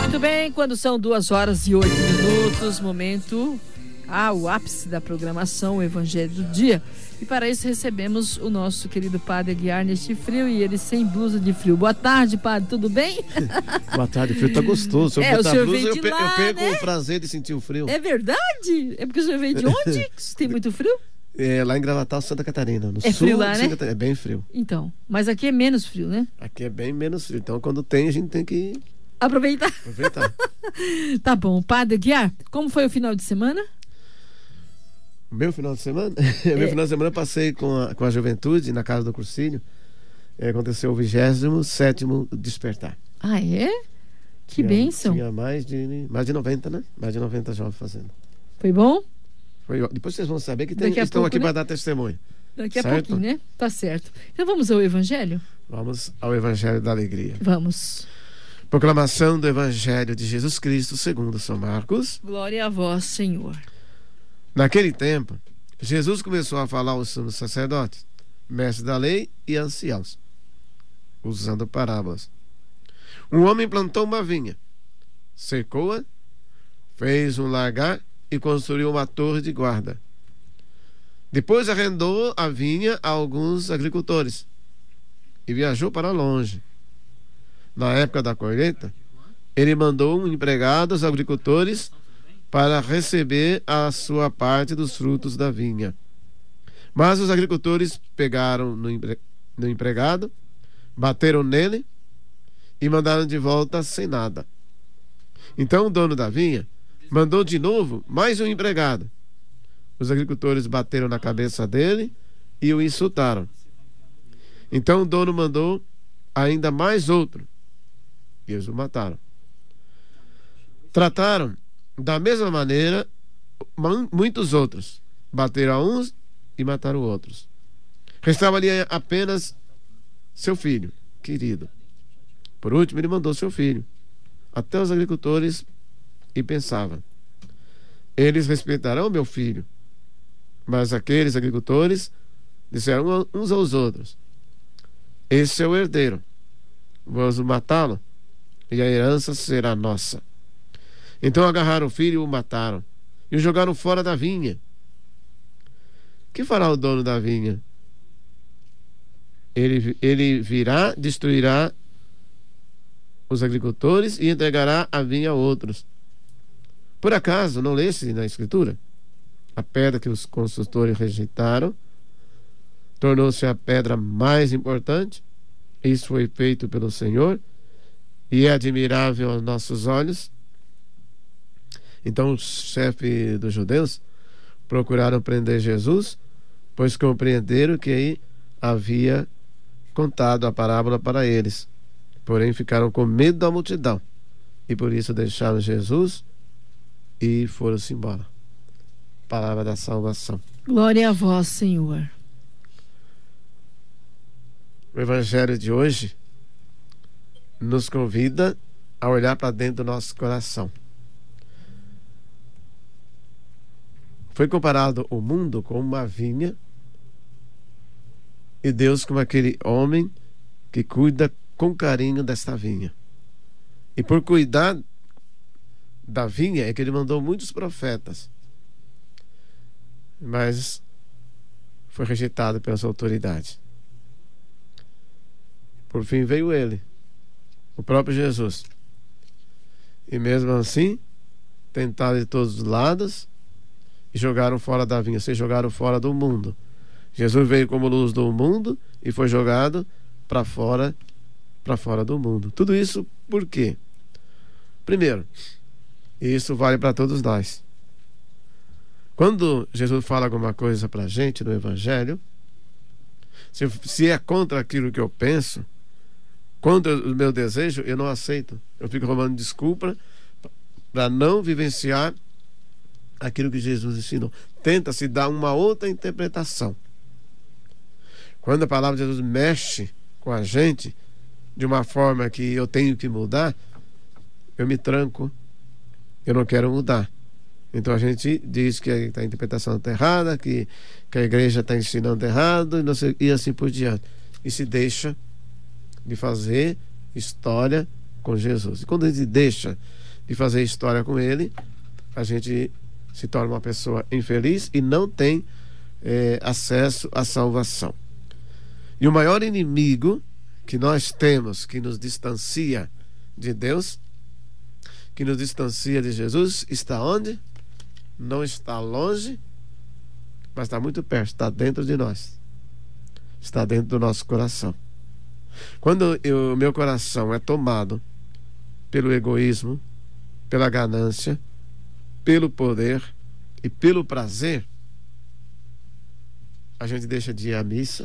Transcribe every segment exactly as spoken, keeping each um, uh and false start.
Muito bem, quando são duas horas e oito minutos, momento, ah, o ápice da programação, o Evangelho do Dia. E para isso recebemos o nosso querido Padre Aguiar neste frio e ele sem blusa de frio. Boa tarde, Padre, tudo bem? Boa tarde, o frio tá gostoso. Se eu é, botar o senhor blusa, veio eu, de pe lá, eu perco né? o prazer de sentir o frio. É verdade? É porque o senhor veio de onde? Tem muito frio? É, lá em Gravatal, Santa Catarina, no é sul frio lá, de né? Santa Catarina. É bem frio. Então, mas aqui é menos frio, né? Aqui é bem menos frio. Então, quando tem, a gente tem que aproveitar. aproveitar. Tá bom. Padre Aguiar, como foi o final de semana? Meu final de semana? É. Meu final de semana eu passei com a, com a juventude na Casa do Cursilho. É, aconteceu o vigésimo sétimo despertar. Ah, é? Que tinha, bênção. Tinha mais de, mais de noventa, né? Mais de noventa jovens fazendo. Foi bom? Foi, depois vocês vão saber que tem, Daqui a estão pouco, aqui, né? para dar testemunho. Daqui a certo? pouquinho, né? Tá certo. Então vamos ao Evangelho? Vamos ao Evangelho da Alegria. Vamos. Proclamação do Evangelho de Jesus Cristo segundo São Marcos. Glória a vós, Senhor. Naquele tempo, Jesus começou a falar aos sumos sacerdotes, mestres da lei e anciãos, usando parábolas. Um homem plantou uma vinha, cercou-a, fez um lagar e construiu uma torre de guarda. Depois arrendou a vinha a alguns agricultores e viajou para longe. Na época da colheita, ele mandou um empregado aos agricultores para receber a sua parte dos frutos da vinha. Mas os agricultores pegaram no, empre... no empregado, bateram nele e mandaram de volta sem nada. Então o dono da vinha mandou de novo mais um empregado. Os agricultores bateram na cabeça dele e o insultaram. Então o dono mandou ainda mais outro e eles o mataram. Trataram da mesma maneira muitos outros. Bateram a uns e mataram outros. Restava ali apenas seu filho querido. Por último, ele mandou seu filho até os agricultores e pensava: eles respeitarão meu filho. Mas aqueles agricultores disseram uns aos outros: esse é o herdeiro, vamos matá-lo e a herança será nossa. Então agarraram o filho e o mataram e o jogaram fora da vinha. Que fará o dono da vinha? Ele, ele virá, destruirá os agricultores e entregará a vinha a outros. Por acaso não lesse na Escritura? A pedra que os construtores rejeitaram tornou-se a pedra mais importante. Isso foi feito pelo Senhor e é admirável aos nossos olhos. Então os chefes dos judeus procuraram prender Jesus, pois compreenderam que aí havia contado a parábola para eles. Porém ficaram com medo da multidão e por isso deixaram Jesus e foram-se embora. Palavra da salvação. Glória a vós, Senhor. O Evangelho de hoje nos convida a olhar para dentro do nosso coração. Foi comparado o mundo com uma vinha e Deus como aquele homem que cuida com carinho desta vinha. E por cuidar da vinha é que ele mandou muitos profetas, mas foi rejeitado pelas autoridades. Por fim veio ele, o próprio Jesus, e mesmo assim tentaram de todos os lados e jogaram fora da vinha, se jogaram fora do mundo. Jesus veio como luz do mundo e foi jogado para fora, para fora do mundo. Tudo isso por quê? Primeiro, e isso vale para todos nós. Quando Jesus fala alguma coisa para a gente no Evangelho, se, se é contra aquilo que eu penso, contra o meu desejo, eu não aceito. Eu fico arrumando desculpa para não vivenciar aquilo que Jesus ensinou. Tenta-se dar uma outra interpretação. Quando a palavra de Jesus mexe com a gente de uma forma que eu tenho que mudar, eu me tranco, eu não quero mudar. Então a gente diz que a interpretação está errada, que, que a igreja está ensinando errado e, não sei, e assim por diante. E se deixa de fazer história com Jesus. E quando a gente deixa de fazer história com ele, a gente se torna uma pessoa infeliz e não tem é, acesso à salvação. E o maior inimigo que nós temos, que nos distancia de Deus, que nos distancia de Jesus, está onde? Não está longe, mas está muito perto, está dentro de nós, está dentro do nosso coração. Quando o meu coração é tomado pelo egoísmo, pela ganância, pelo poder e pelo prazer, a gente deixa de ir à missa,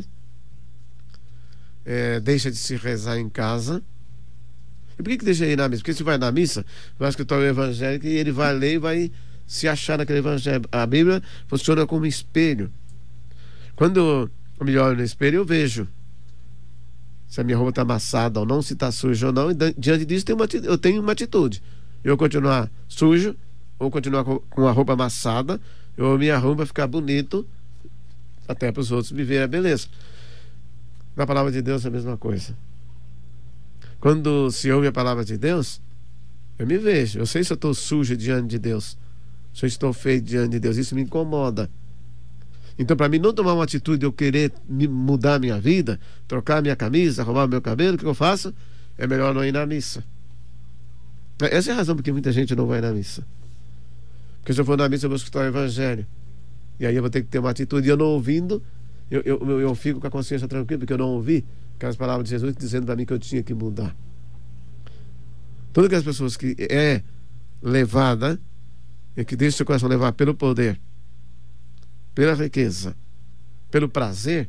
é, deixa de se rezar em casa. E por que que deixa de ir na missa? Porque se vai na missa, vai escutar o evangélico e ele vai ler e vai se achar naquele evangelho. A Bíblia funciona como espelho. Quando eu me olho no espelho, eu vejo se a minha roupa está amassada ou não, se está suja ou não, e diante disso tem uma, eu tenho uma atitude. Eu continuar sujo ou continuar com a roupa amassada, eu me arrumo para ficar bonito, até para os outros me verem a beleza. Na palavra de Deus é a mesma coisa. Quando se ouve a palavra de Deus, eu me vejo, eu sei se eu estou sujo diante de Deus, se eu estou feio diante de Deus, isso me incomoda. Então, para mim não tomar uma atitude de eu querer mudar a minha vida, trocar a minha camisa, arrumar o meu cabelo, o que eu faço? É melhor não ir na missa. Essa é a razão porque muita gente não vai na missa. Porque se eu for na missa, eu vou escutar o evangelho. E aí eu vou ter que ter uma atitude. E eu não ouvindo, eu, eu, eu, eu fico com a consciência tranquila, porque eu não ouvi aquelas palavras de Jesus dizendo para mim que eu tinha que mudar. Todas aquelas pessoas que é levada, e que deixa o seu coração levar pelo poder, pela riqueza, pelo prazer,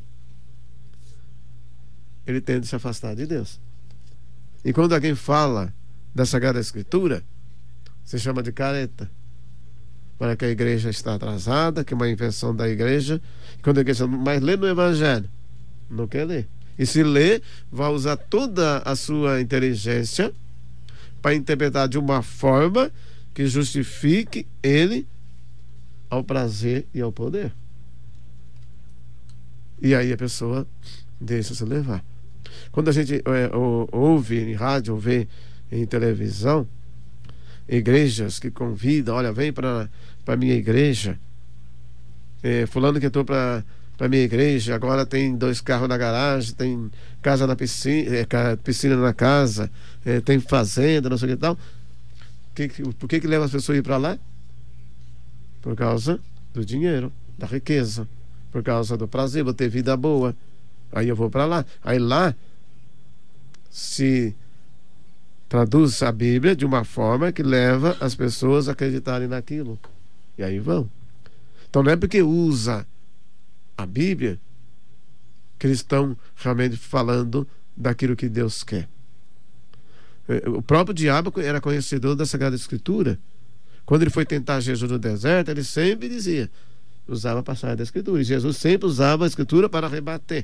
ele tende a se afastar de Deus. E quando alguém fala da Sagrada Escritura, se chama de careta, para que a igreja está atrasada, que é uma invenção da igreja. E quando a igreja mais lê no evangelho, não quer ler. E se lê, vai usar toda a sua inteligência para interpretar de uma forma que justifique ele ao prazer e ao poder. E aí a pessoa deixa se levar. Quando a gente é, ou, ouve em rádio ou vê em televisão igrejas que convidam, olha, vem para a minha igreja, é, fulano que entrou para a minha igreja, agora tem dois carros na garagem, tem casa na piscina, é, piscina na casa, é, tem fazenda, não sei o que tal. Que, por que que leva as pessoas a ir para lá? Por causa do dinheiro, da riqueza, por causa do prazer, vou ter vida boa, aí eu vou para lá. Aí lá se traduz a Bíblia de uma forma que leva as pessoas a acreditarem naquilo, e aí vão. Então não é porque usa a Bíblia que eles estão realmente falando daquilo que Deus quer. O próprio diabo era conhecedor da Sagrada Escritura. Quando ele foi tentar Jesus no deserto, ele sempre dizia, usava a passagem da Escritura, e Jesus sempre usava a Escritura para rebater.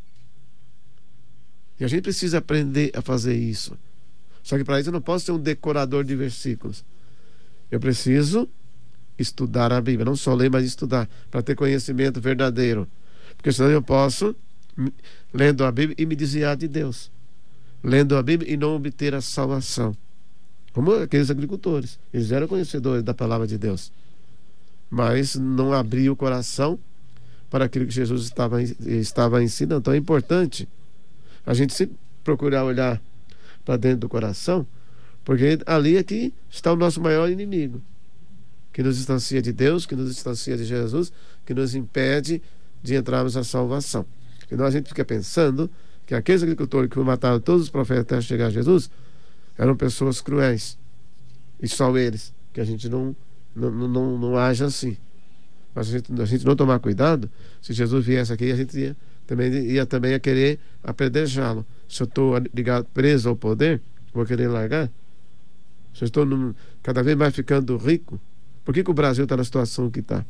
E a gente precisa aprender a fazer isso. Só que para isso eu não posso ser um decorador de versículos. Eu preciso estudar a Bíblia, não só ler, mas estudar, para ter conhecimento verdadeiro. Porque senão eu posso, lendo a Bíblia, e me desviar de Deus, lendo a Bíblia e não obter a salvação, como aqueles agricultores. Eles eram conhecedores da palavra de Deus, mas não abriam o coração para aquilo que Jesus estava, estava ensinando. Então é importante a gente sempre procurar olhar para dentro do coração, porque ali é que está o nosso maior inimigo, que nos distancia de Deus, que nos distancia de Jesus, que nos impede de entrarmos na salvação. Então a gente fica pensando que aqueles agricultores que mataram todos os profetas até chegar a Jesus eram pessoas cruéis, e só eles, que a gente não, não, não, não age assim. Mas a gente, a gente não tomar cuidado, se Jesus viesse aqui, a gente ia também, ia também a querer apedrejá-lo. Se eu estou ligado, preso ao poder, vou querer largar. Se eu estou num, cada vez mais ficando rico, por que que o Brasil está na situação que está?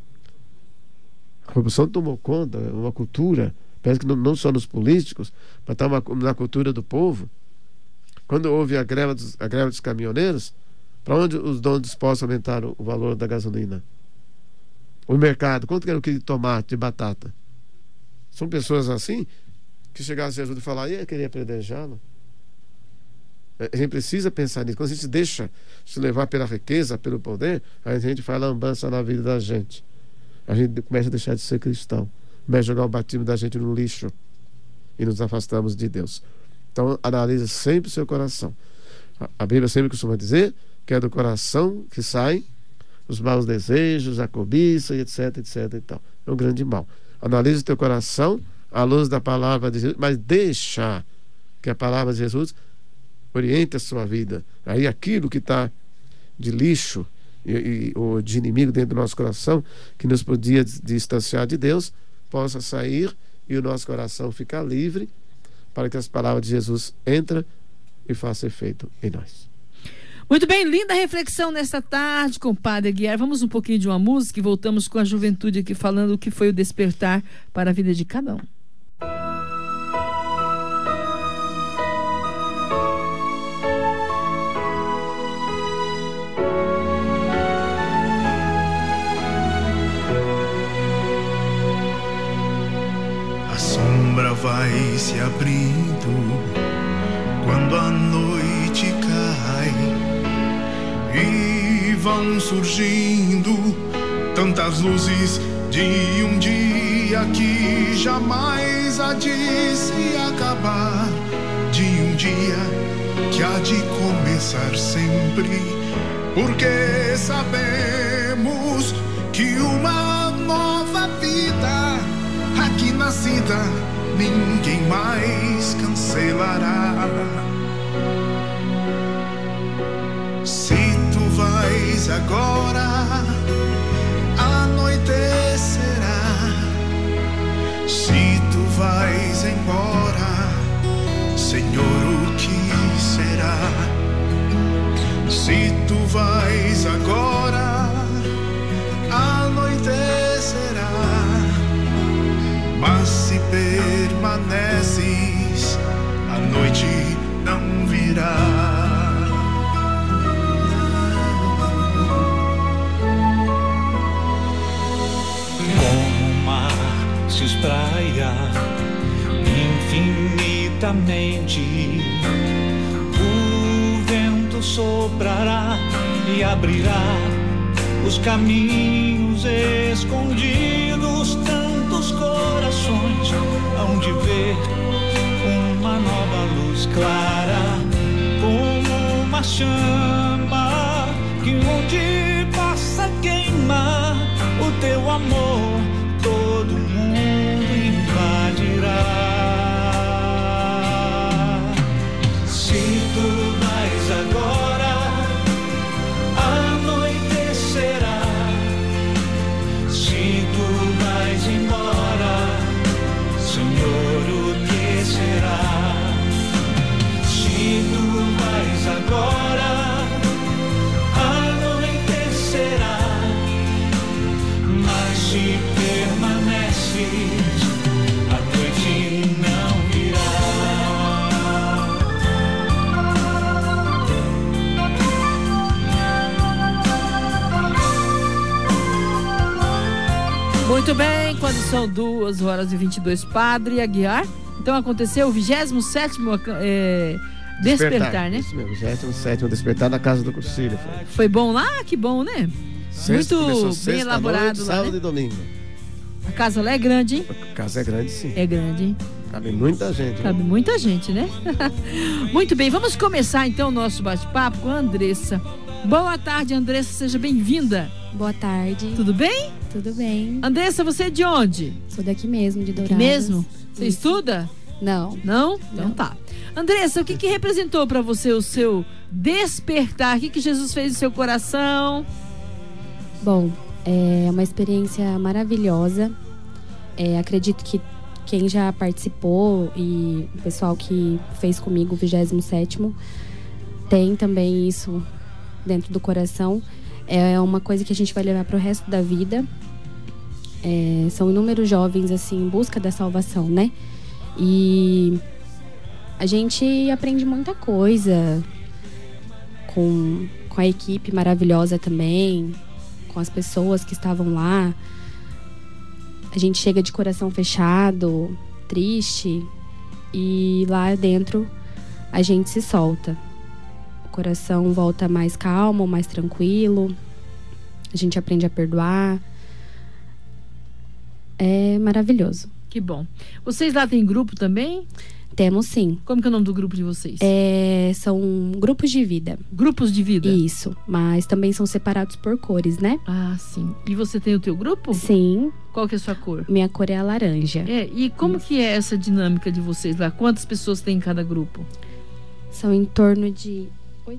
A corrupção tomou conta, uma cultura, parece que não, não só nos políticos, mas está na cultura do povo. Quando houve a greve dos, a greve dos caminhoneiros, para onde os donos dispostos aumentaram o valor da gasolina? O mercado, quanto que era o quilo de tomate, de batata? São pessoas assim que chegassem a Jesus e falar, e eu queria apedrejá-lo. A gente precisa pensar nisso. Quando a gente deixa se levar pela riqueza, pelo poder, a gente faz lambança na vida da gente. A gente começa a deixar de ser cristão, começa a jogar o batismo da gente no lixo e nos afastamos de Deus. Então analise sempre o seu coração. A Bíblia sempre costuma dizer que é do coração que saem os maus desejos, a cobiça, etc, etc e tal. É um grande mal. Analise o teu coração à luz da palavra de Jesus, mas deixa que a palavra de Jesus oriente a sua vida. Aí aquilo que está de lixo e, e, ou de inimigo dentro do nosso coração, que nos podia distanciar de Deus, possa sair e o nosso coração ficar livre para que as palavras de Jesus entrem e façam efeito em nós. Muito bem, linda reflexão nesta tarde com o Padre Aguiar. Vamos um pouquinho de uma música e voltamos com a juventude aqui falando o que foi o despertar para a vida de cada um. A sombra vai se abrindo quando a noite cai e vão surgindo tantas luzes de um dia que jamais há de se acabar, de um dia que há de começar sempre, porque sabemos que uma nova vida aqui nascida ninguém mais cancelará. Se tu vais agora, anoitecerá. Se tu vais embora, Senhor, o que será? Se tu vais agora, anoitecerá. Mas se permaneces, a noite não virá. Como o mar se espraia infinitamente, o vento soprará e abrirá os caminhos escondidos. Tantos corações hão de ver uma nova luz clara, como uma chama que onde passa queima o teu amor, todo mundo invadirá. Se tu vais agora, anoitecerá. Se tu vais embora, Senhor, o que será? Se tu vais agora, anoitecerá. Mas se permaneces, a noite não virá. Muito bem, quando são duas horas e vinte e dois, Padre Aguiar. Então aconteceu o vigésimo sétimo é, despertar, despertar, né? Isso mesmo, vigésimo sétimo despertar na casa do Cursilho. Foi. Foi bom lá? Que bom, né? Sexta, muito bem elaborado noite, lá, sábado né? e domingo. A casa lá é grande, hein? A casa é grande, sim. É grande, hein? Cabe muita gente. Cabe né? muita gente, né? Muito bem, vamos começar então o nosso bate-papo com a Andressa. Boa tarde, Andressa, seja bem-vinda. Boa tarde. Tudo bem? Tudo bem. Andressa, você é de onde? Sou daqui mesmo, de Dourados. Aqui mesmo? Você Isso. estuda? Não. Não? Então Não. tá. Andressa, o que, que representou para você o seu despertar? O que, que Jesus fez no seu coração? Bom, é uma experiência maravilhosa. É, acredito que quem já participou e o pessoal que fez comigo o vigésimo sétimo tem também isso dentro do coração. É uma coisa que a gente vai levar para o resto da vida. É, são inúmeros jovens assim em busca da salvação, né? E a gente aprende muita coisa com, com a equipe maravilhosa também, com as pessoas que estavam lá. A gente chega de coração fechado, triste, e lá dentro a gente se solta. coração volta mais calmo, mais tranquilo. A gente aprende a perdoar. É maravilhoso. Que bom. Vocês lá têm grupo também? Temos sim. Como que é o nome do grupo de vocês? É, são grupos de vida. Grupos de vida? Isso. Mas também são separados por cores, né? Ah, sim. E você tem o teu grupo? Sim. Qual que é a sua cor? Minha cor é a laranja. É, e como Isso. que é essa dinâmica de vocês lá? Quantas pessoas tem em cada grupo? São em torno de... Oi?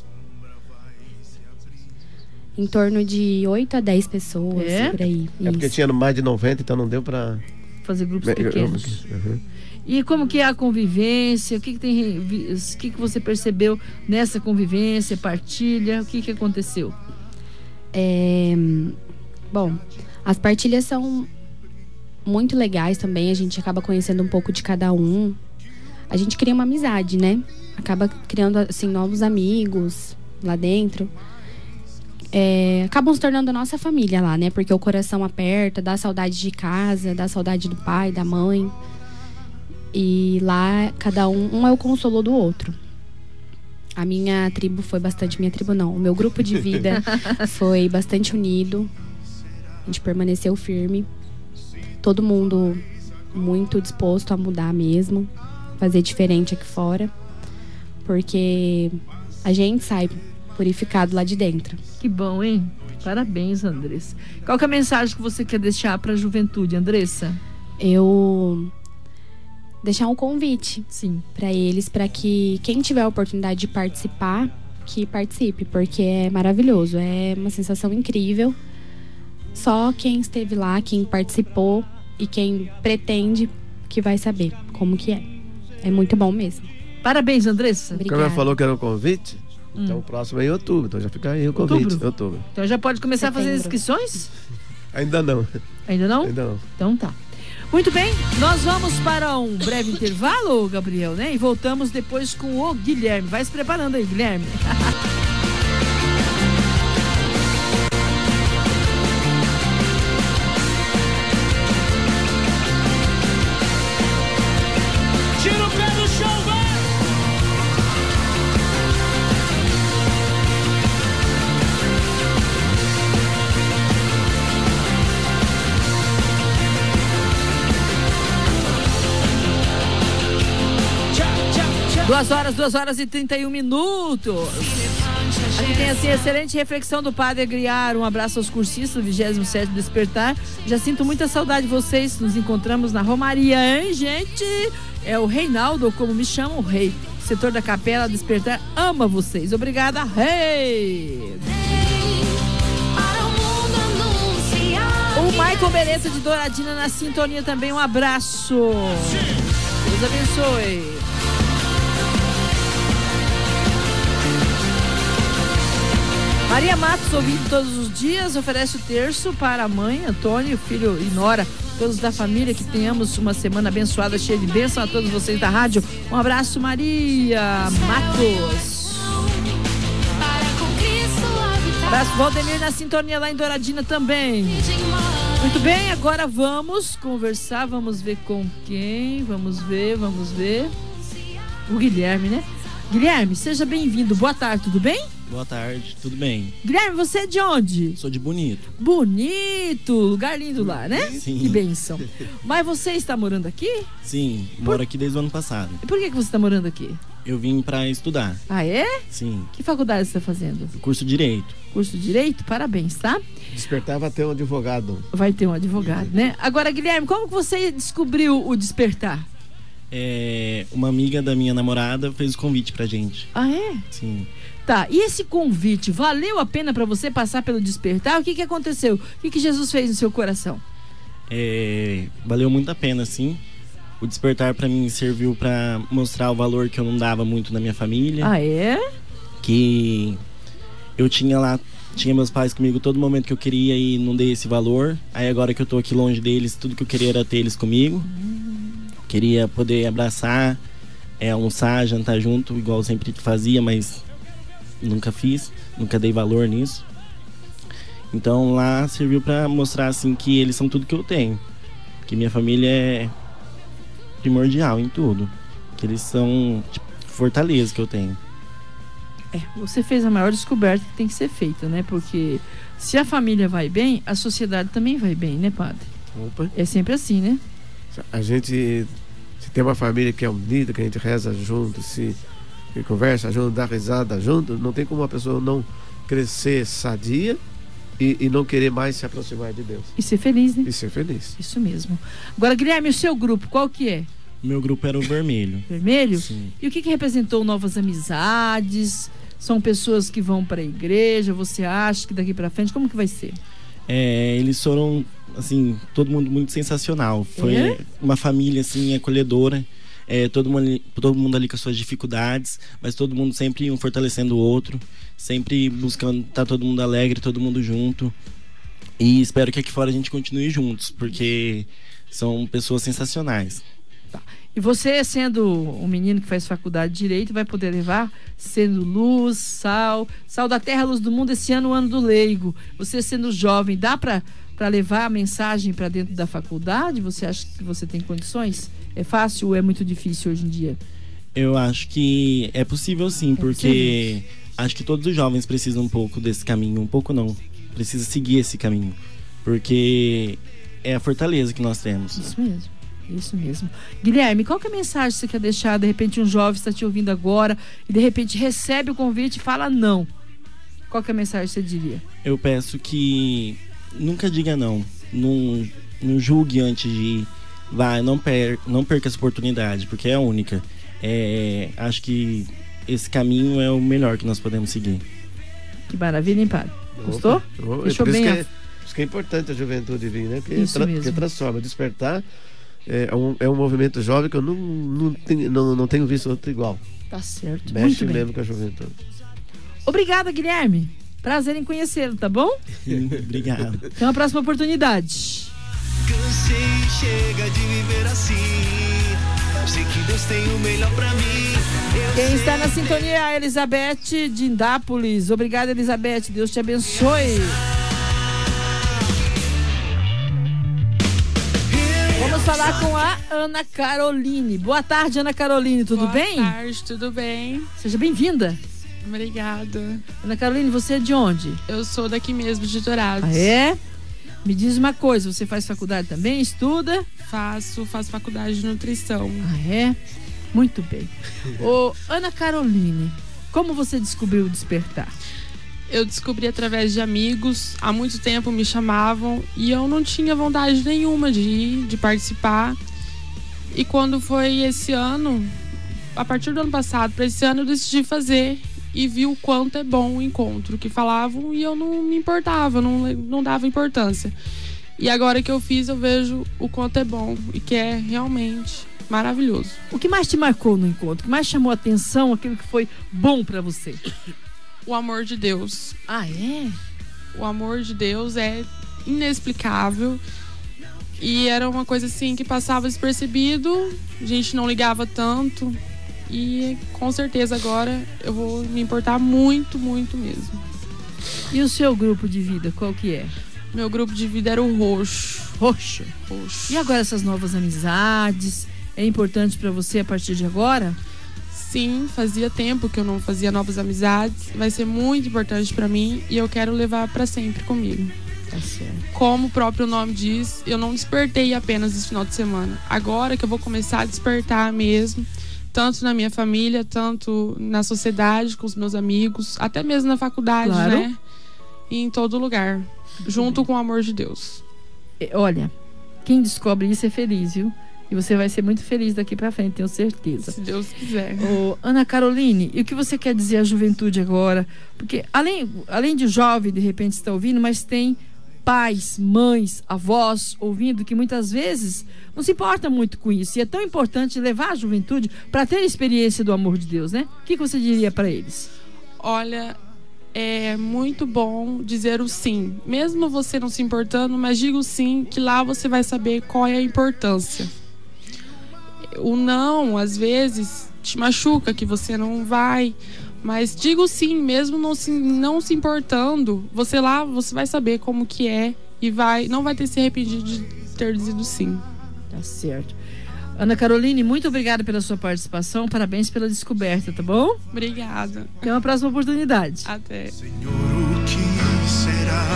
Em torno de oito a dez pessoas, É? por aí. É porque Isso. tinha mais de noventa, então não deu pra... Fazer grupos pequenos. Uhum. E como que é a convivência? O que que tem, o que que você percebeu nessa convivência, partilha? O que que aconteceu? É, bom, as partilhas são muito legais também. A gente acaba conhecendo um pouco de cada um. A gente cria uma amizade, né? Acaba criando, assim, novos amigos lá dentro. É, acabam se tornando a nossa família lá, né? Porque o coração aperta, dá saudade de casa, dá saudade do pai, da mãe. E lá, cada um, um é o consolo do outro. A minha tribo foi bastante... Minha tribo não, o meu grupo de vida foi bastante unido. A gente permaneceu firme. Todo mundo muito disposto a mudar mesmo. Fazer diferente aqui fora. Porque a gente sai purificado lá de dentro. Que bom, hein? Parabéns, Andressa. Qual que é a mensagem que você quer deixar para a juventude, Andressa? Eu... deixar um convite Sim. para eles, para que quem tiver a oportunidade de participar, que participe, porque é maravilhoso, é uma sensação incrível. Só quem esteve lá, quem participou e quem pretende que vai saber como que é. É muito bom mesmo. Parabéns, Andressa. Como Obrigada. ela falou que era um convite, Hum. então o próximo é em outubro, então já fica aí o convite. Outubro? Outubro. Então já pode começar a fazer as Setembro. inscrições? Ainda não, Ainda não? ainda não. Então tá. Muito bem, nós vamos para um breve intervalo, Gabriel, né? E voltamos depois com o Guilherme. Vai se preparando aí, Guilherme. Tira o pé do chão, vai! Duas horas, duas horas e trinta e um minutos. A gente tem assim, excelente reflexão do Padre Aguiar. Um abraço aos cursistas do vigésimo sétimo Despertar. Já sinto muita saudade de vocês. Nos encontramos na Romaria, hein, gente? É o Reinaldo, ou como me chamam, o Rei. Setor da Capela Despertar ama vocês. Obrigada, Rei! O Michael Beleza de Douradina na sintonia também. Um abraço. Deus abençoe. Maria Matos, ouvindo todos os dias, oferece o terço para a mãe, Antônio, filho e nora, todos da família, que tenhamos uma semana abençoada, cheia de bênção a todos vocês da rádio. Um abraço, Maria Matos. Um abraço, Valdemir, na sintonia lá em Douradina também. Muito bem, agora vamos conversar, vamos ver com quem, vamos ver, vamos ver. O Guilherme, né? Guilherme, seja bem-vindo, boa tarde, tudo bem? Boa tarde, tudo bem? Guilherme, você é de onde? Sou de Bonito. Bonito, lugar lindo lá, né? Sim. Que bênção. Mas você está morando aqui? Sim, moro aqui desde o ano passado. E por que, que você está morando aqui? Eu vim pra estudar. Ah, é? Sim, Que faculdade você está fazendo? curso Direito. Curso de Direito? Parabéns, tá? Despertava até um advogado. Vai ter um advogado, né? Agora, Guilherme, como que você descobriu o Despertar? É, uma amiga da minha namorada fez o convite pra gente. Ah, é? Sim. Tá, e esse convite, valeu a pena para você passar pelo Despertar? O que que aconteceu? O que que Jesus fez no seu coração? É, valeu muito a pena, sim. O Despertar pra mim serviu pra mostrar o valor que eu não dava muito na minha família. Ah, é? Que eu tinha lá, tinha meus pais comigo todo momento que eu queria e não dei esse valor. Aí agora que eu tô aqui longe deles, tudo que eu queria era ter eles comigo. Queria poder abraçar, é, almoçar, jantar junto, igual eu sempre fazia, mas nunca fiz, nunca dei valor nisso. Então lá serviu pra mostrar assim que eles são tudo que eu tenho. Que minha família é primordial em tudo. Que eles são tipo, fortaleza que eu tenho. É, você fez a maior descoberta que tem que ser feita, né? Porque se a família vai bem, a sociedade também vai bem, né, padre? Opa. É sempre assim, né? A gente, se tem uma família que é unida, que a gente reza junto, se que conversa junto, dá risada junto, não tem como uma pessoa não crescer sadia e, e não querer mais se aproximar de Deus. E ser feliz, né? E ser feliz. Isso mesmo. Agora, Guilherme, o seu grupo, qual que é? Meu grupo era o vermelho. Vermelho? Sim. E o que, que representou novas amizades? São pessoas que vão para a igreja? Você acha que daqui para frente, como que vai ser? É, eles foram, assim, todo mundo muito sensacional. Foi É? uma família, assim, acolhedora. É, todo, mundo ali, todo mundo ali com as suas dificuldades, mas todo mundo sempre um fortalecendo o outro, sempre buscando estar todo mundo alegre, todo mundo junto. E espero que aqui fora a gente continue juntos, porque são pessoas sensacionais. Tá. E você, sendo um menino que faz faculdade de Direito, vai poder levar, sendo luz, sal, sal da terra, luz do mundo, esse ano, o ano do leigo. Você sendo jovem, dá para para levar a mensagem para dentro da faculdade? Você acha que você tem condições? É fácil ou é muito difícil hoje em dia? Eu acho que é possível sim, É porque possível. acho que todos os jovens precisam um pouco desse caminho, um pouco não, precisa seguir esse caminho, porque é a fortaleza que nós temos. Isso mesmo, isso mesmo. Guilherme, qual que é a mensagem que você quer deixar? De repente um jovem está te ouvindo agora e de repente recebe o convite e fala não. Qual que é a mensagem que você diria? Eu peço que nunca diga não, não, não julgue antes de ir, vai, não, per, não perca essa oportunidade, porque é a única. É, acho que esse caminho é o melhor que nós podemos seguir. Que maravilha, hein, padre? Gostou? Opa. Deixou por isso bem que a- é, por isso que é importante a juventude vir, né? Porque, Isso tra- mesmo. porque transforma, despertar. É um, é um movimento jovem que eu não, não, tenho, não, não tenho visto outro igual. Tá certo. Mexe Muito bem. mesmo com a juventude. Obrigada, Guilherme. Prazer em conhecê-lo, tá bom? Obrigado. Até uma próxima oportunidade. Cansei, chega de viver assim. Eu sei que Deus tem o melhor pra mim. Eu Quem sei está na sintonia é a Elizabeth de Indápolis. Obrigada, Elizabeth. Deus te abençoe. Vamos falar com a Ana Caroline. Boa tarde, Ana Caroline. Tudo Boa bem? Boa tarde, tudo bem? Seja bem-vinda. Obrigada. Ana Caroline, você é de onde? Eu sou daqui mesmo, de Dourados. Ah, é? Me diz uma coisa, você faz faculdade também? Estuda? Faço, faço faculdade de nutrição. Ah, é? Muito bem. Ô, Ana Caroline, como você descobriu o despertar? Eu descobri através de amigos, há muito tempo me chamavam e eu não tinha vontade nenhuma de ir, de participar. E quando foi esse ano, a partir do ano passado para esse ano, eu decidi fazer e vi o quanto é bom o encontro que falavam e eu não me importava, não, não dava importância. E agora que eu fiz, eu vejo o quanto é bom e que é realmente maravilhoso. O que mais te marcou no encontro? O que mais chamou a atenção? Aquilo que foi bom pra você? O amor de Deus. Ah, é? O amor de Deus é inexplicável. E era uma coisa assim que passava despercebido, a gente não ligava tanto. E com certeza agora eu vou me importar muito, muito mesmo. E o seu grupo de vida, qual que é? Meu grupo de vida era o roxo. Roxo. Roxo. E agora essas novas amizades? É importante pra você a partir de agora? Sim, fazia tempo que eu não fazia novas amizades. Vai ser muito importante pra mim e eu quero levar pra sempre comigo. Tá certo. Como o próprio nome diz, eu não despertei apenas esse final de semana. Agora que eu vou começar a despertar mesmo, tanto na minha família, tanto na sociedade, com os meus amigos, até mesmo na faculdade, Claro. né? E em todo lugar, junto com o amor de Deus. É, olha, quem descobre isso é feliz, viu? E você vai ser muito feliz daqui pra frente, tenho certeza. Se Deus quiser. Ô, Ana Caroline, e o que você quer dizer à juventude agora? Porque além, além de jovem, de repente, está ouvindo, mas tem pais, mães, avós ouvindo que muitas vezes não se importa muito com isso. E é tão importante levar a juventude para ter a experiência do amor de Deus, né? O que, que você diria para eles? Olha, é muito bom dizer o sim. Mesmo você não se importando, mas diga o sim, que lá você vai saber qual é a importância. O não, às vezes, te machuca, que você não vai. Mas diga o sim, mesmo não se, não se importando, você lá, você vai saber como que é e vai, não vai ter se arrependido de ter dito sim. Tá certo. Ana Caroline, muito obrigada pela sua participação, parabéns pela descoberta, tá bom? Obrigada. Até uma próxima oportunidade. Até. Senhor, o que será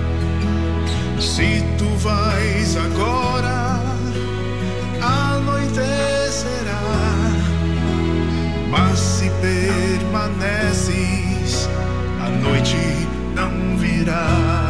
se tu vais agora? Anoitecerá, mas se permaneces, a noite não virá.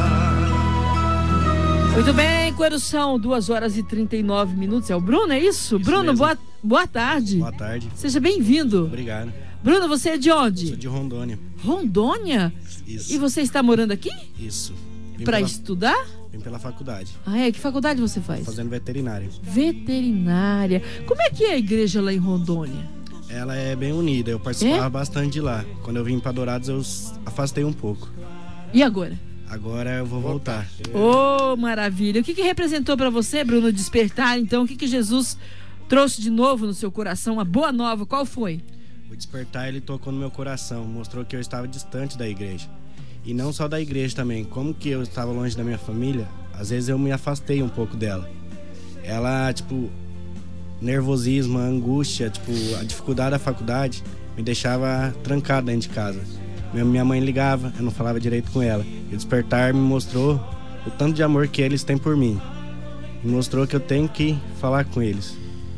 Muito bem, Coelho, são duas horas e trinta e nove minutos. É o Bruno, é isso? Isso Bruno, mesmo. boa, boa tarde. Boa tarde. Seja bem-vindo. Obrigado. Bruno, você é de onde? Sou de Rondônia. Rondônia? Isso. E você está morando aqui? Isso. Vim Para pela, estudar? vim pela faculdade, Ah, é? Que faculdade você faz? fazendo veterinária. Veterinária. Como é que é a igreja lá em Rondônia? Ela é bem unida, eu participava É? bastante de lá. Quando eu vim para Dourados, eu s- afastei um pouco. E agora? Agora eu vou voltar. Oh, maravilha. O que, que representou para você, Bruno, despertar, então? O que, que Jesus trouxe de novo no seu coração? Uma boa nova, qual foi? O despertar, ele tocou no meu coração, mostrou que eu estava distante da igreja. E não só da igreja também, como que eu estava longe da minha família, às vezes eu me afastei um pouco dela. Ela, tipo, nervosismo, a angústia, tipo, a dificuldade da faculdade me deixava trancado dentro de casa. Minha- Minha mãe ligava, eu não falava direito com ela. E o despertar me mostrou o tanto de amor que eles têm por mim. Me mostrou que eu tenho que falar com eles.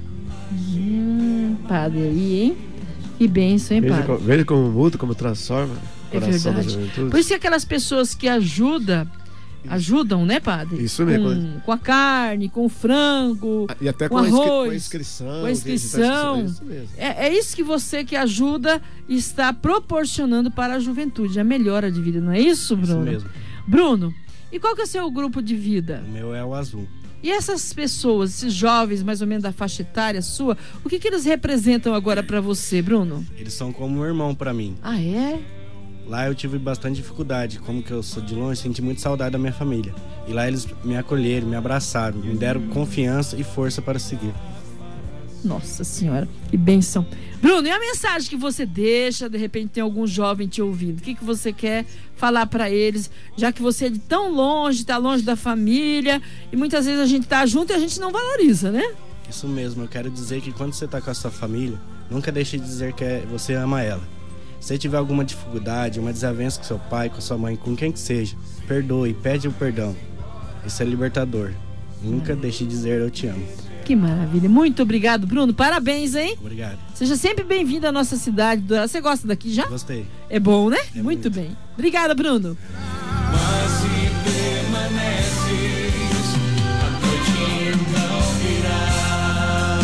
Hum, padre aí, hein? Que bênção, hein, Veja, padre? como, veja como muda, como transforma o É coração da verdade. juventude. Por isso que aquelas pessoas que ajudam, ajudam, né, padre? Isso mesmo. Com, com a carne, com o frango, E até com, com a, inscri- arroz, com a inscrição. com a que a gente tá inscrição. inscrição, é isso mesmo. É, é isso que você que ajuda está proporcionando para a juventude, a melhora de vida, não é isso, Isso Bruno? mesmo. Bruno, e qual que é o seu grupo de vida? O meu é o azul. E essas pessoas, esses jovens mais ou menos da faixa etária sua, o que, que eles representam agora para você, Bruno? Eles são como um irmão pra mim. Ah, é? Lá eu tive bastante dificuldade, como que eu sou de longe, senti muita saudade da minha família. E lá eles me acolheram, me abraçaram, me deram confiança e força para seguir. Nossa Senhora, que bênção. Bruno, e a mensagem que você deixa, de repente tem algum jovem te ouvindo? O que, que você quer falar para eles, já que você é de tão longe, tá longe da família, e muitas vezes a gente tá junto e a gente não valoriza, né? Isso mesmo, eu quero dizer que quando você tá com a sua família, nunca deixe de dizer que é- você ama ela. Se tiver alguma dificuldade, uma desavença com seu pai, com sua mãe, com quem que seja, perdoe, pede o perdão. Isso é libertador. Nunca deixe de dizer eu te amo. Que maravilha. Muito obrigado, Bruno. Parabéns, hein? Obrigado. Seja sempre bem-vindo à nossa cidade. Você gosta daqui já? Gostei. É bom, né? É muito, muito. bem. Obrigada, Bruno. Mas se permaneces, a noite não virá.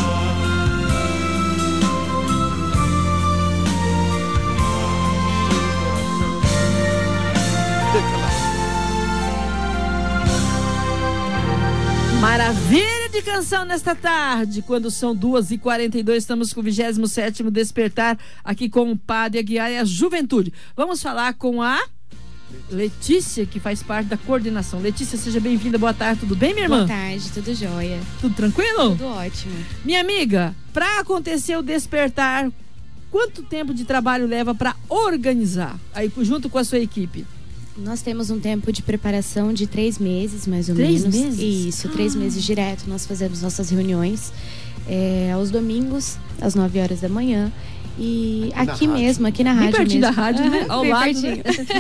Maravilha de canção nesta tarde. Quando são duas e quarenta e dois, estamos com o vigésimo sétimo Despertar aqui com o Padre Aguiar e a Juventude. Vamos falar com a Letícia, que faz parte da coordenação. Letícia, seja bem-vinda. Boa tarde, tudo bem, minha irmã? Boa tarde, tudo jóia. Tudo tranquilo? Tudo ótimo. Minha amiga, para acontecer o Despertar, quanto tempo de trabalho leva para organizar aí junto com a sua equipe? Nós temos um tempo de preparação de três meses, mais ou Três menos. meses? Isso, três Ah. meses direto. Nós fazemos nossas reuniões é, aos domingos, às nove horas da manhã. E Aqui na aqui rádio. mesmo, aqui na Bem rádio pertinho da mesmo. rádio, né? Ao Bem lado, pertinho.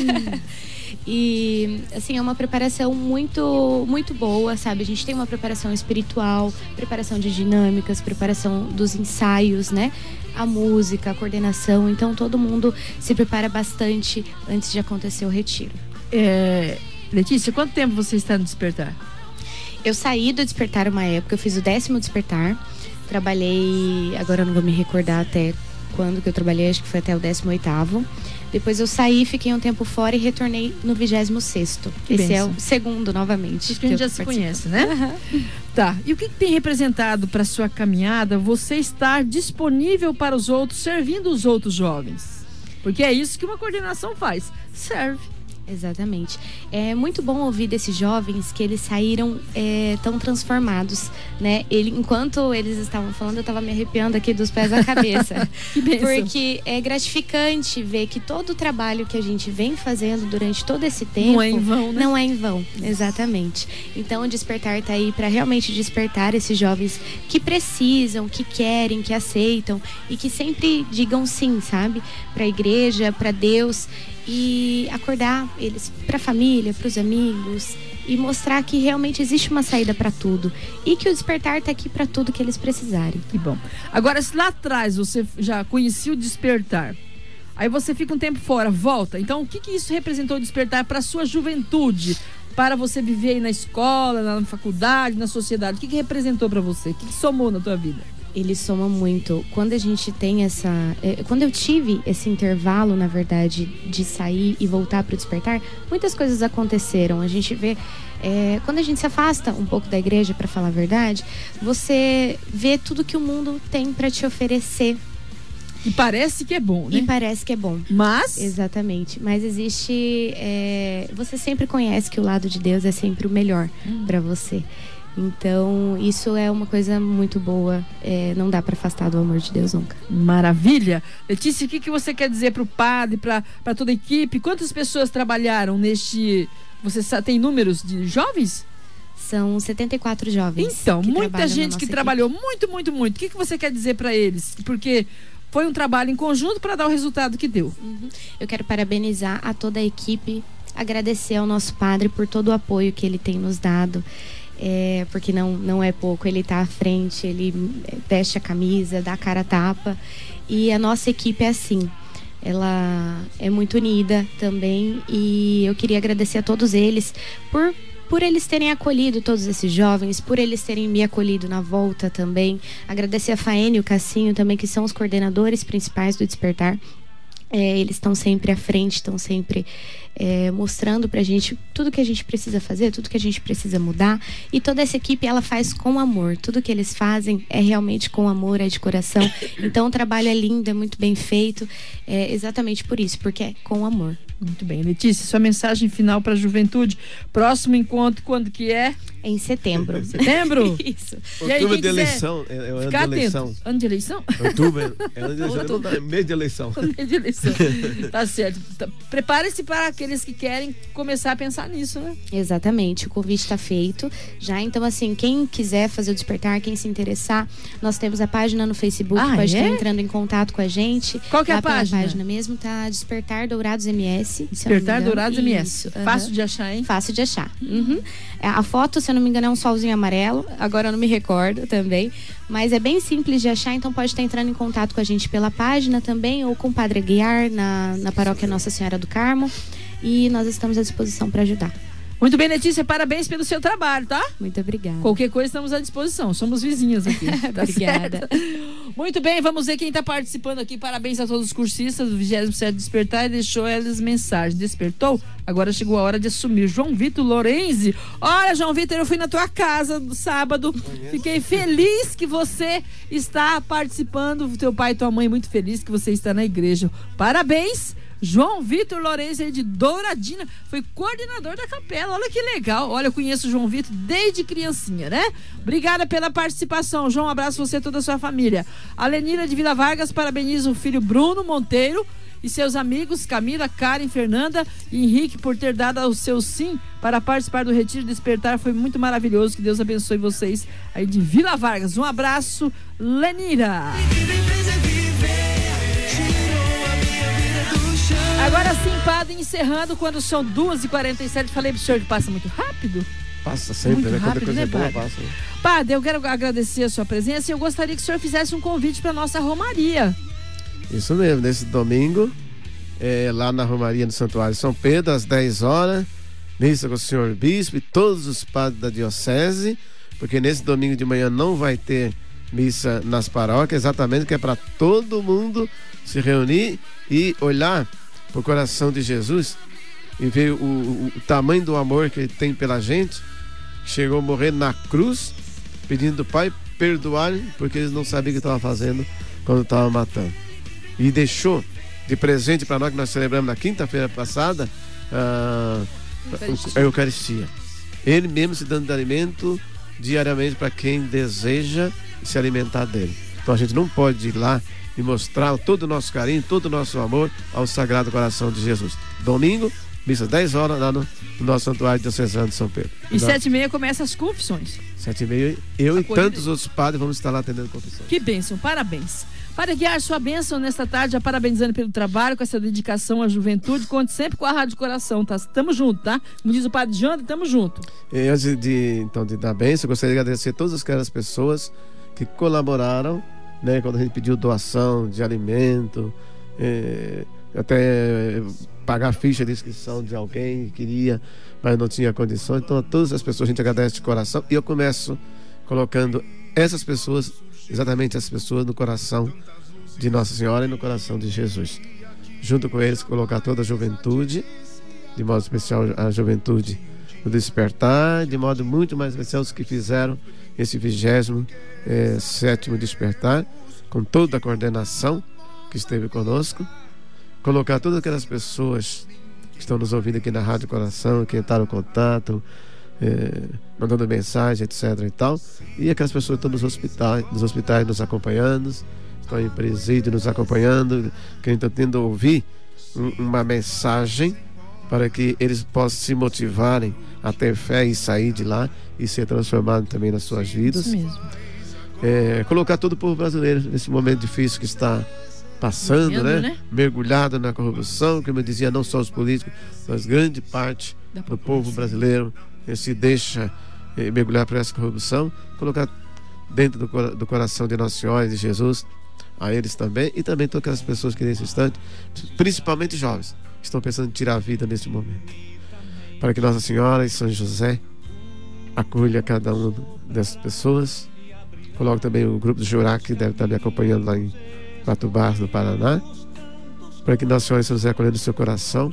E, assim, é uma preparação muito, muito boa, sabe? A gente tem uma preparação espiritual, preparação de dinâmicas, preparação dos ensaios, né? A música, a coordenação. Então, todo mundo se prepara bastante antes de acontecer o retiro. É, Letícia, quanto tempo você está no Despertar? Eu saí do Despertar uma época, eu fiz o décimo Despertar. Trabalhei, agora eu não vou me recordar até quando que eu trabalhei, acho que foi até o décimo oitavo. Depois eu saí, fiquei um tempo fora e retornei no vigésimo sexto. Que Esse bênção. é o segundo, novamente. Acho que a gente eu já se participo. conhece, né? Tá. E o que, que tem representado para sua caminhada você estar disponível para os outros, servindo os outros jovens? Porque é isso que uma coordenação faz. Serve. Exatamente. É muito bom ouvir desses jovens que eles saíram é, tão transformados, né? Ele, enquanto eles estavam falando, eu estava me arrepiando aqui dos pés à cabeça. Que bênção. Porque é gratificante ver que todo o trabalho que a gente vem fazendo durante todo esse tempo Não é em vão, né? Não é em vão, exatamente. Então o Despertar tá aí para realmente despertar esses jovens que precisam, que querem, que aceitam e que sempre digam sim, sabe? Para a igreja, para Deus, e acordar eles para a família, para os amigos e mostrar que realmente existe uma saída para tudo e que o Despertar tá aqui para tudo que eles precisarem. Que bom. Agora, se lá atrás você já conhecia o Despertar, aí você fica um tempo fora, volta. Então, o que, que isso representou o Despertar para a sua juventude? Para você viver aí na escola, na faculdade, na sociedade? O que, que representou para você? O que, que somou na tua vida? Ele soma muito. Quando a gente tem essa... É, quando eu tive esse intervalo, na verdade, de sair e voltar para o Despertar, muitas coisas aconteceram. A gente vê... É, quando a gente se afasta um pouco da igreja, para falar a verdade, você vê tudo que o mundo tem para te oferecer. E parece que é bom, né? E parece que é bom. Mas? Exatamente. Mas existe... É, você sempre conhece que o lado de Deus é sempre o melhor hum. para você. Então, isso é uma coisa muito boa. É, não dá para afastar do amor de Deus nunca. Maravilha. Letícia, o que, que você quer dizer para o padre, para toda a equipe? Quantas pessoas trabalharam neste... Você tem números de jovens? São setenta e quatro jovens. Então, muita gente que equipe. trabalhou muito, muito, muito. O que, que você quer dizer para eles? Porque foi um trabalho em conjunto para dar o resultado que deu. Uhum. Eu quero parabenizar a toda a equipe, agradecer ao nosso padre por todo o apoio que ele tem nos dado. É, porque não, não é pouco, ele está à frente, ele veste a camisa, dá a cara a tapa. E a nossa equipe é assim, ela é muito unida também. E eu queria agradecer a todos eles por, por eles terem acolhido todos esses jovens, por eles terem me acolhido na volta também. Agradecer a Faene e o Cassinho também, que são os coordenadores principais do Despertar. É, eles estão sempre à frente, estão sempre é, mostrando pra gente tudo que a gente precisa fazer, tudo que a gente precisa mudar. E toda essa equipe, ela faz com amor. Tudo que eles fazem é realmente com amor, é de coração. Então o trabalho é lindo, é muito bem feito. É exatamente por isso, porque é com amor. Muito bem. Letícia, sua mensagem final para a juventude. Próximo encontro, quando que é? Em setembro. Setembro? Isso. E aí, outubro de eleição. É, é o ano de eleição. Atento. Ano de eleição? Outubro é ano de eleição. É mês de eleição. Mês de eleição. Tá certo. Prepare-se para aqueles que querem começar a pensar nisso, né? Exatamente. O convite está feito. Já, então, assim, quem quiser fazer o Despertar, quem se interessar, nós temos a página no Facebook, ah, pode é? estar entrando em contato com a gente. Qual que é lá a página? A página mesmo tá Despertar Dourados M S. Despertar Dourados M S. Isso, uhum. Fácil de achar, hein? Fácil de achar. Uhum. A foto, se eu não me engano, é um solzinho amarelo. Agora eu não me recordo também. Mas é bem simples de achar, então pode estar entrando em contato com a gente pela página também, ou com o Padre Aguiar, na, na paróquia Nossa Senhora do Carmo. E nós estamos à disposição para ajudar. Muito bem, Letícia, parabéns pelo seu trabalho, tá? Muito obrigada. Qualquer coisa, estamos à disposição. Somos vizinhas aqui. Tá obrigada. Certo? Muito bem, vamos ver quem está participando aqui. Parabéns a todos os cursistas do vigésimo sétimo Despertar e deixou elas mensagem. Despertou? Agora chegou a hora de assumir. João Vitor Lorenzi. Olha, João Vitor, eu fui na tua casa no sábado. Fiquei feliz que você está participando. Teu pai e tua mãe muito feliz que você está na igreja. Parabéns! João Vitor Lourenço, de Douradina, foi coordenador da capela. Olha que legal. Olha, eu conheço o João Vitor desde criancinha, né? Obrigada pela participação, João. Um abraço a você e toda a sua família. A Lenira de Vila Vargas parabeniza o filho Bruno Monteiro e seus amigos Camila, Karen, Fernanda e Henrique por ter dado o seu sim para participar do Retiro Despertar. Foi muito maravilhoso. Que Deus abençoe vocês aí de Vila Vargas. Um abraço, Lenira. Agora sim, padre, encerrando quando são duas e quarenta e sete. Falei pro senhor que passa muito rápido? Passa sempre, muito né? rápido, Quando a coisa né, é boa, padre? passa. Né? Padre, eu quero agradecer a sua presença e eu gostaria que o senhor fizesse um convite para nossa Romaria. Isso mesmo, nesse domingo, é, lá na Romaria do Santuário São Pedro, às dez horas, missa com o senhor bispo e todos os padres da diocese, porque nesse domingo de manhã não vai ter missa nas paróquias, exatamente que é para todo mundo se reunir e olhar o coração de Jesus e ver o, o, o tamanho do amor que ele tem pela gente. Chegou a morrer na cruz pedindo do Pai perdoarem porque eles não sabiam o que estavam fazendo quando estavam matando, e deixou de presente para nós, que nós celebramos na quinta-feira passada, uh, a Eucaristia. Ele mesmo se dando de alimento diariamente para quem deseja se alimentar dele. Então a gente não pode ir lá e mostrar todo o nosso carinho, todo o nosso amor ao Sagrado Coração de Jesus. Domingo, missa dez horas lá no, no nosso santuário diocesano de São Pedro. E sete e meia começa as confissões. Sete e meia, eu A e corrida. tantos outros padres vamos estar lá atendendo confissões. Que bênção, parabéns. Padre Aguiar, sua bênção nesta tarde, já parabenizando pelo trabalho, com essa dedicação à juventude. Conte sempre com a Rádio Coração, tá? Tamo junto, tá? Como diz o Padre Janda, tamo junto. E antes de, então, de dar bênção, eu gostaria de agradecer a todas aquelas pessoas que colaboraram, né, quando a gente pediu doação de alimento, eh, até pagar ficha de inscrição de alguém que queria, mas não tinha condições. Então, a todas as pessoas a gente agradece de coração. E eu começo colocando essas pessoas, exatamente as pessoas, no coração de Nossa Senhora e no coração de Jesus. Junto com eles, colocar toda a juventude, de modo especial a juventude do Despertar, de modo muito mais especial os que fizeram esse vigésimo eh, sétimo Despertar, com toda a coordenação que esteve conosco. Colocar todas aquelas pessoas que estão nos ouvindo aqui na Rádio Coração, que entraram em contato, eh, mandando mensagem, etc e tal, e aquelas pessoas que estão nos hospitais, nos hospitais nos acompanhando, estão em presídio nos acompanhando, que estão tendo a ouvir um, uma mensagem para que eles possam se motivarem a ter fé e sair de lá e ser transformados também nas suas vidas. Isso mesmo. É, colocar todo o povo brasileiro nesse momento difícil que está passando, Vivendo, né? né? Mergulhado na corrupção, como eu dizia, não só os políticos, mas grande parte Da do povo brasileiro eh, se deixa eh, mergulhar por essa corrupção. Colocar dentro do, cora- do coração de Nossa Senhora e de Jesus, a eles também, e também todas aquelas pessoas que nesse instante, principalmente jovens, estão pensando em tirar a vida nesse momento, para que Nossa Senhora e São José acolha cada uma dessas pessoas. Coloco também o grupo do Jurá, que deve estar me acompanhando lá em Quatro Barras, no Paraná, para que Nossa Senhora e São José, acolhendo o seu coração,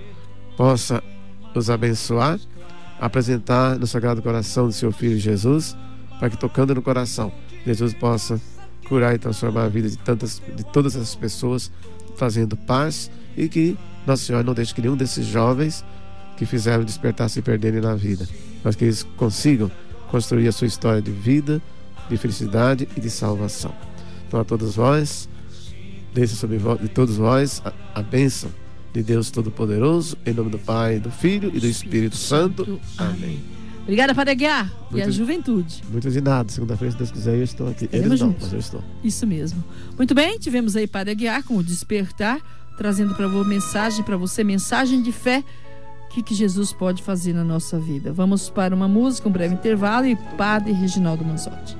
possa os abençoar, apresentar no Sagrado Coração do seu Filho Jesus, para que, tocando no coração, Jesus possa curar e transformar a vida de, tantas, de todas essas pessoas, fazendo paz, e que Nossa Senhora não deixe que nenhum desses jovens que fizeram despertar se perderem na vida, mas que eles consigam construir a sua história de vida, de felicidade e de salvação. Então, a todos vós, desça sobre vós, de todos vós a, a bênção de Deus Todo-Poderoso, em nome do Pai, do Filho e do Espírito Santo. Amém. Obrigada, Padre Aguiar. E a Muito- juventude. Muito de nada. Segunda-feira, se Deus quiser, eu estou aqui. Estaremos Eles não, juntos. mas eu estou. Isso mesmo. Muito bem, tivemos aí Padre Aguiar com o Despertar, trazendo para você mensagem, para você, mensagem de fé. O que, que Jesus pode fazer na nossa vida? Vamos para uma música, um breve intervalo, e Padre Reginaldo Manzotti.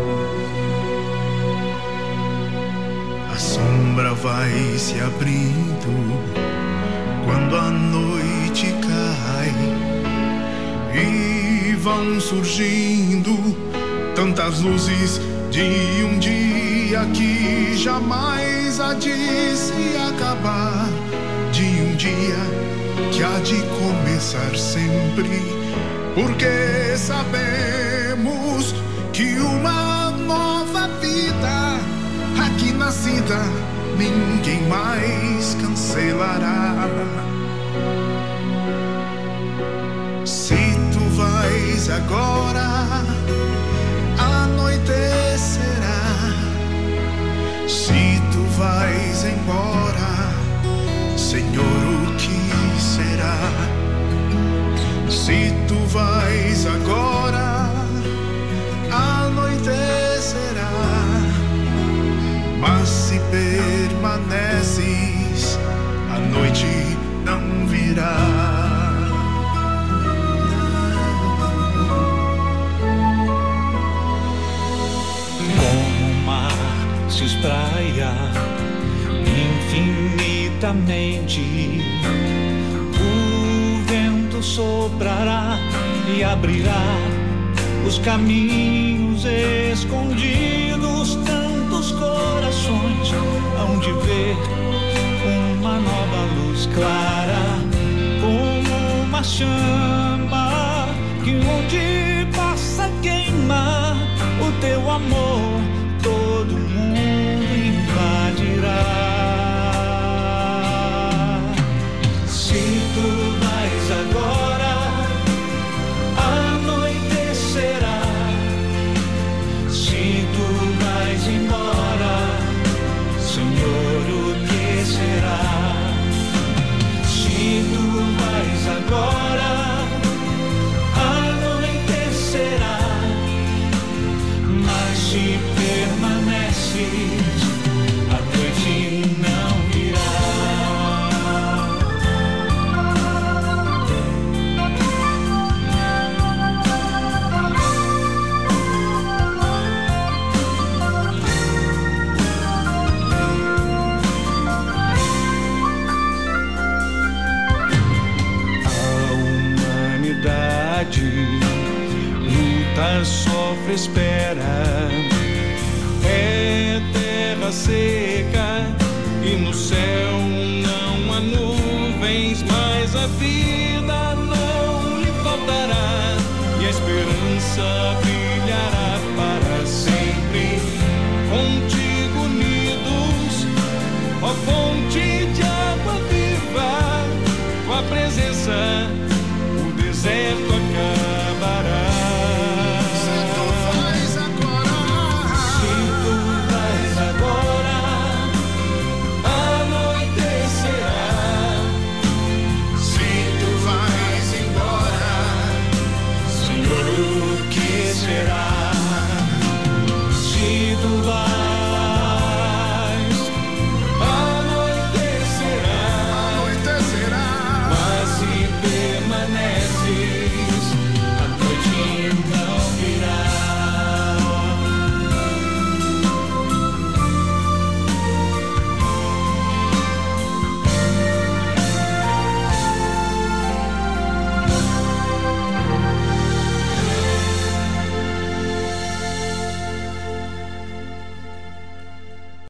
A sombra vai se abrindo quando a noite cai e vão surgindo tantas luzes de um dia que jamais há de se acabar, de um dia que há de começar sempre, porque sabemos que uma nova vida aqui nascida ninguém mais cancelará. Se tu vais agora, anoitecerá. Se tu vais embora, Senhor, o que será? Se tu vais agora, anoitecerá. Mas se permaneces, a noite não virá. Como o mar se espraia infinitamente, o vento soprará e abrirá os caminhos escondidos. Tantos corações hão de ver uma nova luz clara, como uma chama que onde passa queima o teu amor, todo mundo invadirá. Se tu vais agora, tempestade, luta, sofre, espera. É terra seca e no céu não há nuvens, mas a vida não lhe faltará e a esperança brilhará.